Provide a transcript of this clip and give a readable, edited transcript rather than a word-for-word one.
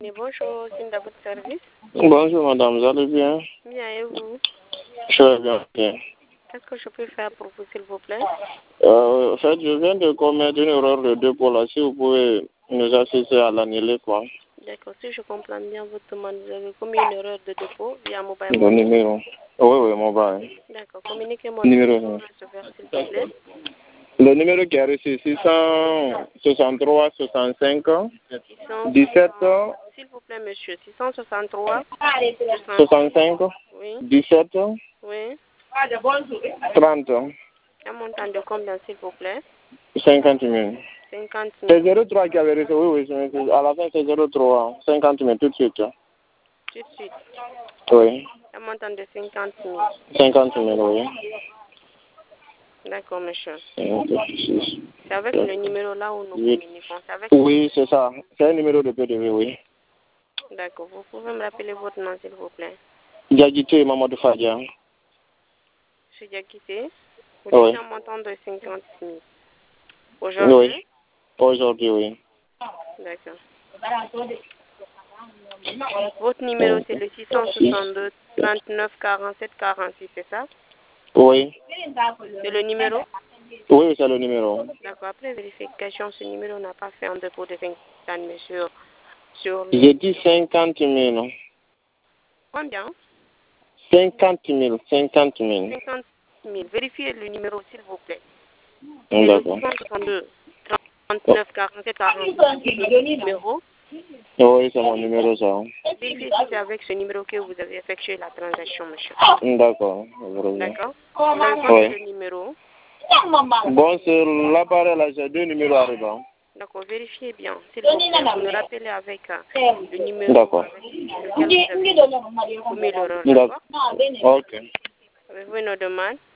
Mais bonjour, c'est de votre service. Bonjour madame, vous allez bien? Bien, et vous? Je vais bien. Qu'est-ce que je peux faire pour vous, s'il vous plaît? En fait, je viens de commettre une erreur de dépôt là. Si vous pouvez nous assister à l'annuler, quoi. D'accord, si je comprends bien votre demande, vous avez commis une erreur de dépôt via mobile Le money. numéro. Oui, mobile. D'accord, communiquez-moi le Numéro. numéro receveur, s'il vous plaît. Le numéro qui a reçu 663 65 17 S'il vous plaît, monsieur, 663 65 Oui, 17 oui. 30 Un montant de combien, s'il vous plaît? 50 000. 50 C'est 000. 03 qui avait reçu, oui, à la fin c'est 03, 50 000 tout de suite. Tout de suite. Oui, Un montant de 50 000. 50 000, oui. D'accord, monsieur. C'est C'est avec le numéro là où nous communiquons. C'est avec... Oui, c'est ça. C'est un numéro de PDV, oui. D'accord, vous pouvez me rappeler votre nom, s'il vous plaît? Diagité Mamadou Fadia. Monsieur Diakité, vous Oui. dites un montant de 50 000. Aujourd'hui? Oui. Aujourd'hui, oui. D'accord. Votre numéro, c'est le 662 39 47 46, c'est ça? Oui. C'est le numéro? Oui, c'est le numéro. D'accord. Après vérification, ce numéro n'a pas fait un dépôt de 50 000 sur le... J'ai dit 50 000. Combien? 50 000. 50 000. 50 000. Vérifiez le numéro, s'il vous plaît. D'accord. 662 39 47 46. C'est le numéro. Oui, c'est mon numéro, ça. Vérifiez si c'est avec ce numéro que vous avez effectué la transaction, monsieur. D'accord. D'accord. Vous avez combien de numéros? Bon, sur l'appareil, là, j'ai deux numéros arrivants. D'accord, vérifiez bien. S'il vous plaît, vous me rappelez avec le numéro D'accord. avec lequel vous avez commis l'erreur, D'accord. d'accord? Ok. Avez-vous une autre demande?